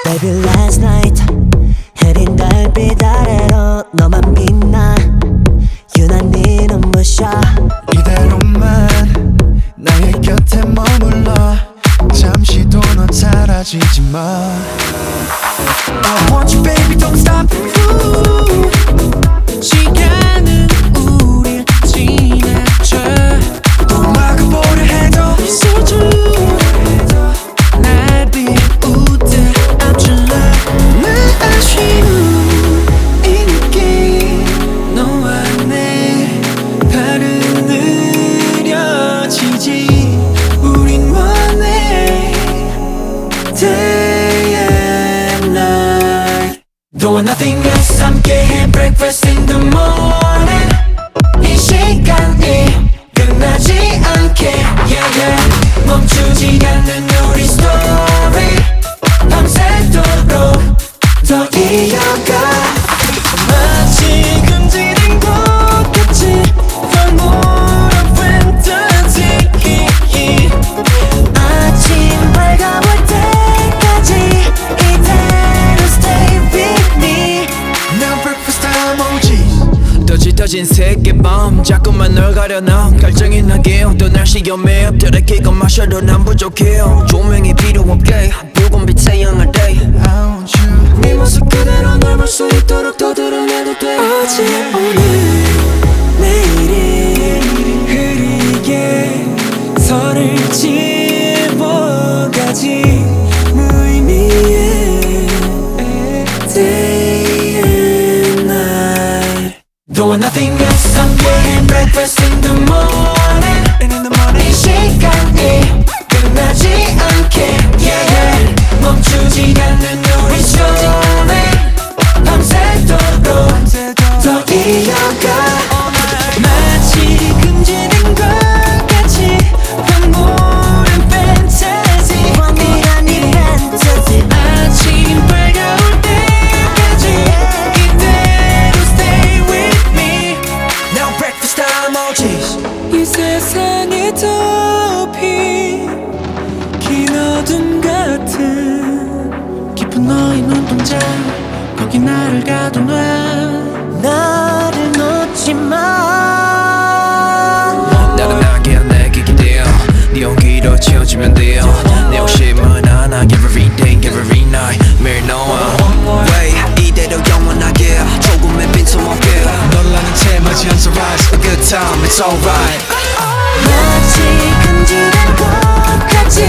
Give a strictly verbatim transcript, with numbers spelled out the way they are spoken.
Baby last night 흐린 달빛 아래로 너만 빛나 유난히 눈부셔 이대로만 나의 곁에 머물러 잠시도 넌 사라지지 마 I want you baby don't stop Ooh. 시간은 우릴 지나쳐 또 막아보려 해도 It's so true 날 비웃듯 I'm your love 내 아쉬움 이 느낌 너와 내 발은 느려지지 우린 원해 Day and night Doing nothing else 함께 해 breakfast in the morning 이 시간이 끝나지 않게 yeah, yeah. 멈추지 않는 우리 story 밤새도록 더 이어가 마치 금지된 것 같이 황홀한 fantasy 아침 밝아볼 때까지 이대로 stay with me Now breakfast time 오지 또 짙어진 세계밤 자꾸만 널 가려놔 갈증이 나게 또 날씨 염해 엎드려 끼고 마셔도 난 부족해 조명이 필요 없게 붉은 빛의 영화 day I want you 네 모습 그대로 널 볼 수 있도록 더 드러내도 돼 어제 오늘 내일이 흐리게 서를 지워가지 무의미해 Day and night Doing nothing else 함께 해 breakfast in the morning And in the morning 이 시간이 끝나지 않게 yeah, yeah. 멈추지 않는 우리 story 밤새도록 더 이어가 마치 금지된 것 같이 황홀한 fantasy 황홀한 이 fantasy 아침 밝아올 때까지 이대로 stay with me Now breakfast time 오지 이 세상에 덮인 긴 어둠 같은 깊은 너의 눈동자 거기 나를 가둬놔 나를 놓지 마 나른하게 내게 기대어 네 온기로 채워주면 돼요 내 욕심은 하나 every day every night 매일 너와 way 이대로 영원하게 조금의 빈틈 없게 너를 아는 채 맞이한 rise A good time it's alright 마치 금지된 것 같이